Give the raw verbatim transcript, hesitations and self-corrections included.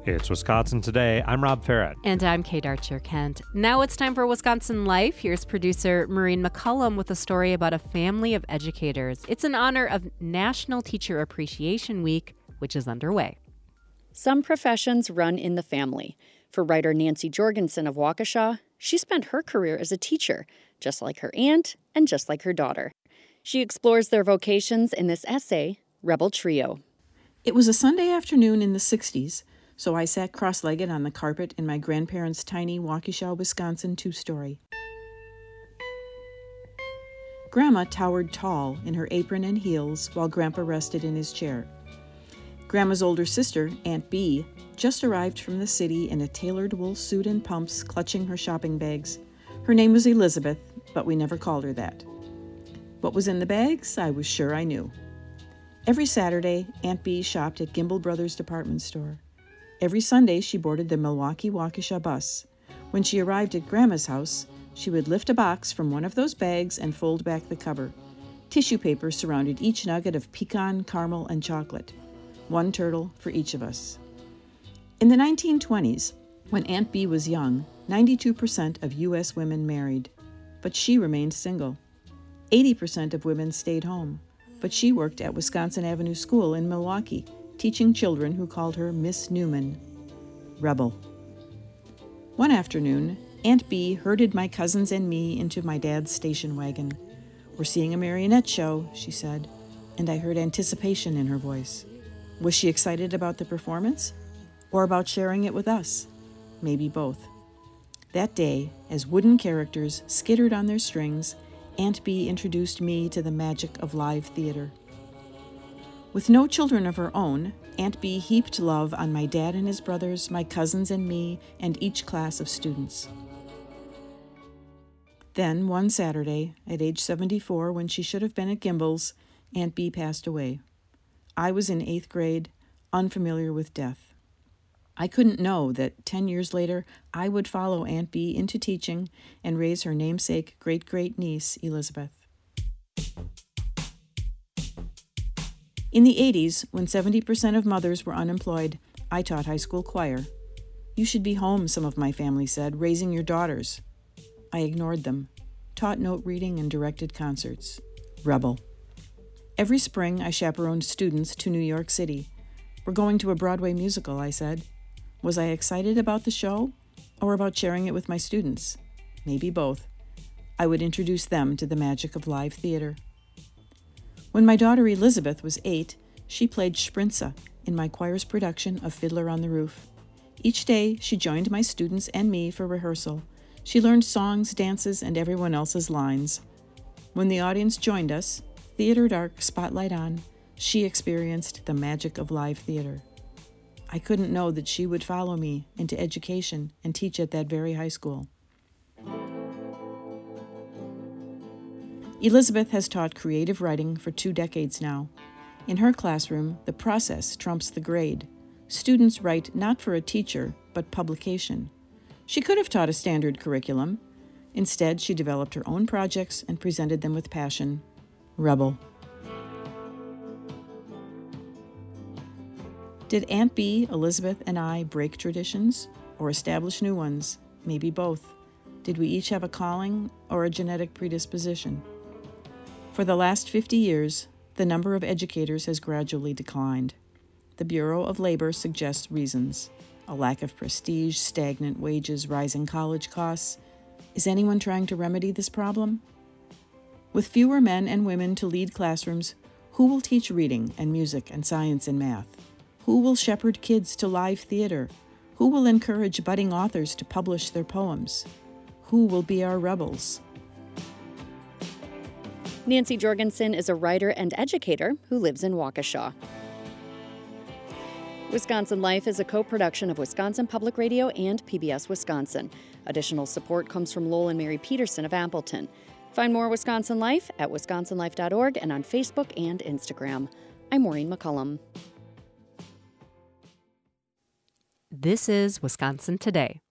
It's Wisconsin Today. I'm Rob Farrett. And I'm Kate Archer-Kent. Now it's time for Wisconsin Life. Here's producer Maureen McCullum with a story about a family of educators. It's in honor of National Teacher Appreciation Week, which is underway. Some professions run in the family. For writer Nancy Jorgensen of Waukesha, she spent her career as a teacher, just like her aunt and just like her daughter. She explores their vocations in this essay, Rebel Trio. It was a Sunday afternoon in the sixties, so I sat cross-legged on the carpet in my grandparents' tiny Waukesha, Wisconsin two-story. Grandma towered tall in her apron and heels while Grandpa rested in his chair. Grandma's older sister, Aunt Bee, just arrived from the city in a tailored wool suit and pumps, clutching her shopping bags. Her name was Elizabeth, but we never called her that. What was in the bags, I was sure I knew. Every Saturday, Aunt Bee shopped at Gimbel Brothers department store. Every Sunday, she boarded the Milwaukee-Waukesha bus. When she arrived at Grandma's house, she would lift a box from one of those bags and fold back the cover. Tissue paper surrounded each nugget of pecan, caramel, and chocolate. One turtle for each of us. In the nineteen twenties, when Aunt Bee was young, ninety-two percent of U S women married, but she remained single. eighty percent of women stayed home, but she worked at Wisconsin Avenue School in Milwaukee, teaching children who called her Miss Newman. Rebel. One afternoon, Aunt Bee herded my cousins and me into my dad's station wagon. "We're seeing a marionette show," she said, and I heard anticipation in her voice. Was she excited about the performance, or about sharing it with us? Maybe both. That day, as wooden characters skittered on their strings, Aunt Bee introduced me to the magic of live theater. With no children of her own, Aunt Bee heaped love on my dad and his brothers, my cousins and me, and each class of students. Then, one Saturday, at age seventy-four, when she should have been at Gimbel's, Aunt Bee passed away. I was in eighth grade, unfamiliar with death. I couldn't know that ten years later I would follow Aunt Bee into teaching and raise her namesake great-great-niece, Elizabeth. In the eighties, when seventy percent of mothers were unemployed, I taught high school choir. "You should be home," some of my family said, "raising your daughters." I ignored them, taught note reading and directed concerts. Rebel. Every spring, I chaperoned students to New York City. "We're going to a Broadway musical," I said. Was I excited about the show, or about sharing it with my students? Maybe both. I would introduce them to the magic of live theater. When my daughter Elizabeth was eight, she played Sprinza in my choir's production of Fiddler on the Roof. Each day, she joined my students and me for rehearsal. She learned songs, dances, and everyone else's lines. When the audience joined us, theater dark, spotlight on, she experienced the magic of live theater. I couldn't know that she would follow me into education and teach at that very high school. Elizabeth has taught creative writing for two decades now. In her classroom, the process trumps the grade. Students write not for a teacher, but publication. She could have taught a standard curriculum. Instead, she developed her own projects and presented them with passion. Rebel. Did Aunt Bee, Elizabeth, and I break traditions or establish new ones? Maybe both. Did we each have a calling or a genetic predisposition? For the last fifty years, the number of educators has gradually declined. The Bureau of Labor suggests reasons: a lack of prestige, stagnant wages, rising college costs. Is anyone trying to remedy this problem? With fewer men and women to lead classrooms, who will teach reading and music and science and math? Who will shepherd kids to live theater? Who will encourage budding authors to publish their poems? Who will be our rebels? Nancy Jorgensen is a writer and educator who lives in Waukesha. Wisconsin Life is a co-production of Wisconsin Public Radio and P B S Wisconsin. Additional support comes from Lowell and Mary Peterson of Appleton. Find more Wisconsin Life at wisconsin life dot org and on Facebook and Instagram. I'm Maureen McCullum. This is Wisconsin Today.